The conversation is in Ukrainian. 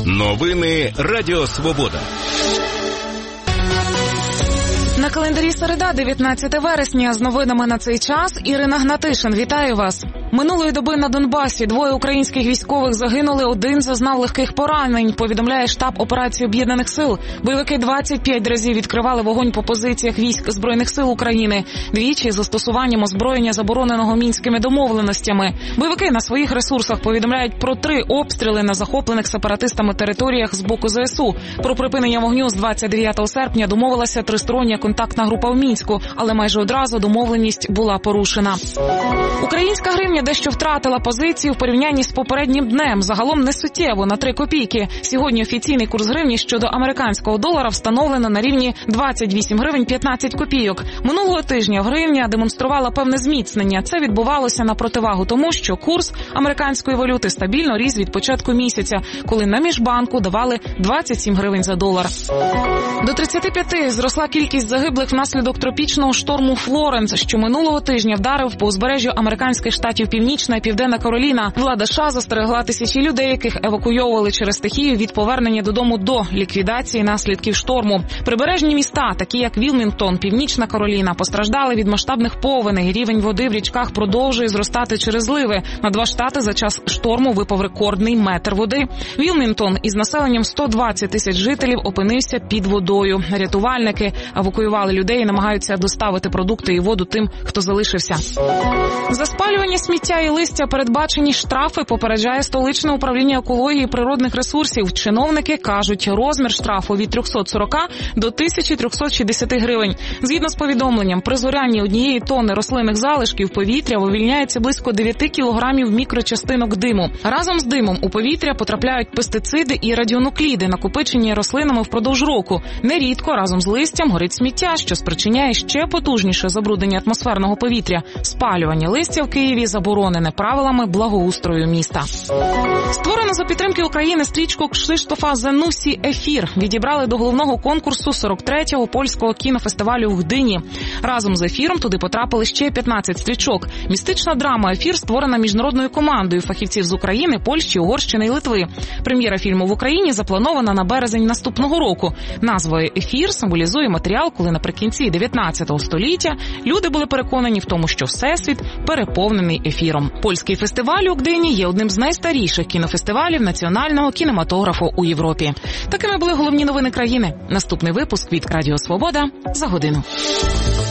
Новини Радіо Свобода. На календарі середа, 19 вересня. З новинами на цей час Ірина Гнатишин. Вітаю вас. Минулої доби на Донбасі 2 українських військових загинули, 1 зазнав легких поранень, повідомляє штаб операції Об'єднаних сил. Бойовики 25 разів відкривали вогонь по позиціях військ Збройних сил України, двічі застосуванням озброєння, забороненого Мінськими домовленостями. Бойовики на своїх ресурсах повідомляють про 3 обстріли на захоплених сепаратистами територіях з боку ЗСУ. Про припинення вогню з 29 серпня домовилася тристороння контактна група в Мінську, але майже одразу домовленість була порушена. Українська гривня дещо втратила позицію в порівнянні з попереднім днем, загалом не суттєво, на 3 копійки. Сьогодні офіційний курс гривні щодо американського долара встановлено на рівні 28 гривень 15 копійок. Минулого тижня гривня демонструвала певне зміцнення. Це відбувалося на противагу тому, що курс американської валюти стабільно ріс від початку місяця, коли на міжбанку давали 27 гривень за долар. До 35 зросла кількість загиблих внаслідок тропічного шторму Флоренс, що минулого тижня вдарив по узбережжю американських штатів Північна і Південна Кароліна. Влада США застерегла тисячі людей, яких евакуйовували через стихію, від повернення додому до ліквідації наслідків шторму. Прибережні міста, такі як Вілмінгтон, Північна Кароліна, постраждали від масштабних повеней. Рівень води в річках продовжує зростати через зливи. На 2 штати за час шторму випав рекордний метр води. Вілмінгтон із населенням 120 тисяч жителів опинився під водою. Рятувальники евакуювали людей і намагаються доставити продукти і воду тим, хто залишився. За спалювання сміття і листя передбачені штрафи, попереджає столичне управління екології і природних ресурсів. Чиновники кажуть, розмір штрафу від 340 до 1360 гривень. Згідно з повідомленням, при згорянні 1 тонни рослинних залишків повітря вивільняється близько 9 кілограмів мікрочастинок диму. Разом з димом у повітря потрапляють пестициди і радіонукліди, накопичені рослинами впродовж року. Нерідко разом з листям горить сміття, що спричиняє ще потужніше забруднення атмосферного повітря. Спалювання листя в Києві заборонене правилами благоустрою міста. Створено за підтримки України стрічку Кшиштофа Занусі «Ефір» відібрали до головного конкурсу 43-го польського кінофестивалю в Гдині. Разом з «Ефіром» туди потрапили ще 15 стрічок. Містична драма «Ефір» створена міжнародною командою фахівців з України, Польщі, Угорщини і Литви. Прем'єра фільму в Україні запланована на березень наступного року. Назвою «Ефір» символізує матеріал, коли наприкінці 19 століття люди були переконані в тому, що Всесвіт переповнений ефіром. Польський фестиваль у Гдині є одним з найстаріших кінофестивалів національного кінематографу у Європі. Такими були головні новини країни. Наступний випуск від Радіо Свобода за годину.